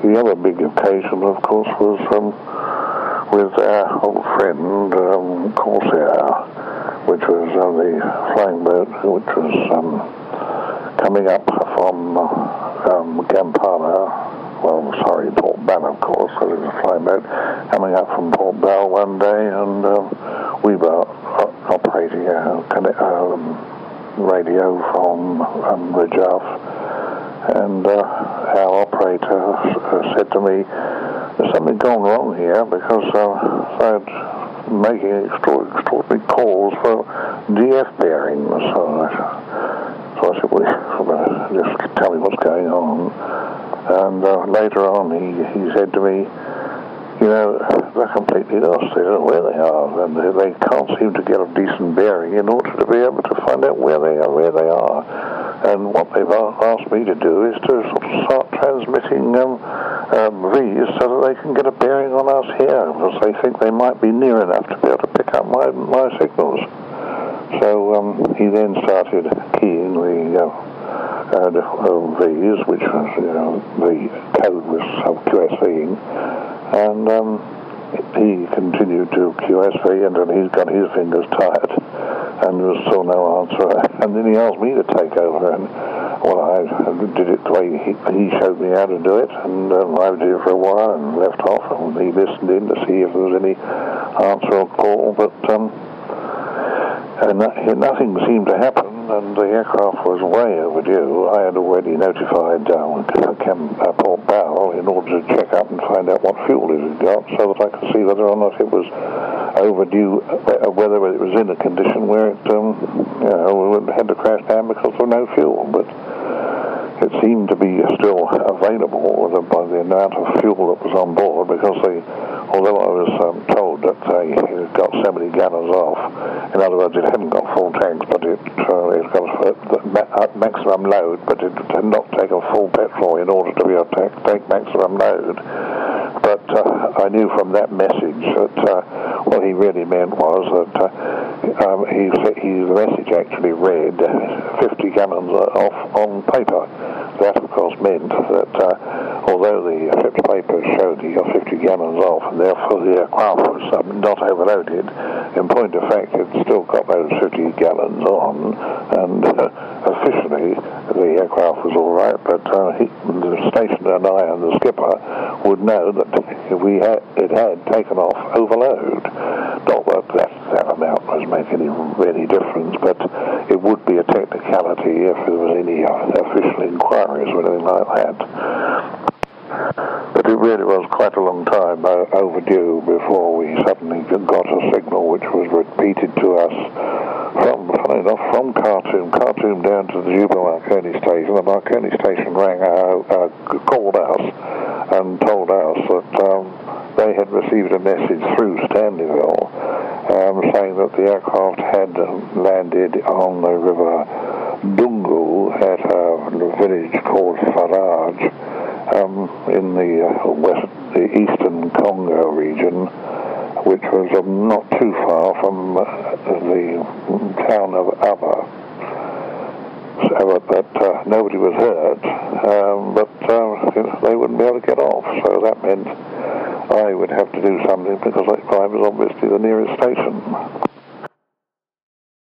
the other big occasion, of course, was with our old friend Corsair, which was the flying boat, which was coming up from Kampala. Well, sorry, Port Bell, of course, because it was a flying boat coming up from Port Bell one day, and we were operating a radio from Ridgeoff. And our operator said to me, "There's something gone wrong here," because they're making extraordinary calls for DF bearings. So I said, "Well, just tell me what's going on." And later on, he said to me, "You know, they're completely lost. They don't know where they are, and they can't seem to get a decent bearing in order to be able to find out where they are. And what they've asked me to do is to sort of start transmitting these so that they can get a bearing on us here, because they think they might be near enough to be able to pick up my signals." So he then started keying the V's, which was, the code was QSVing, and he continued to QSV, and then he's got his fingers tired, and there was still no answer. And then he asked me to take over, and well, I did it the way he showed me how to do it, and I did it for a while and left off, and he listened in to see if there was any answer or call, but nothing seemed to happen, and the aircraft was way overdue. I had already notified Port Bow in order to check up and find out what fuel it had got, so that I could see whether or not it was overdue, whether it was in a condition where it had to crash down because of no fuel. But it seemed to be still available by the amount of fuel that was on board, because although I was told that it got so many gallons off, in other words, it hadn't got full tanks, but it got maximum load, but it had not taken full petrol in order to be able to take maximum load. But I knew from that message that what he really meant was that the message actually read 50 gallons off on paper. That, of course, meant that although the flipped paper showed he got 50 gallons off, and therefore the aircraft was not overloaded, in point of fact, it still got those 50 gallons on, and officially the aircraft was all right, but the station and I and the skipper would know that it had taken off overload. Not that that amount was making any difference, but it would be a technicality if there was any official inquiries or anything like that. But it really was quite a long time overdue before we suddenly got a signal which was repeated to us from Khartoum down to the Juba Marconi station. The Marconi station called us and told us that they had received a message through Stanleyville saying that the aircraft had landed on the river Dungu at a village called Faraj in the eastern Congo region, which was not too far from the town of Aba. So that nobody was hurt, but they wouldn't be able to get off. So that meant I would have to do something, because I was obviously the nearest station.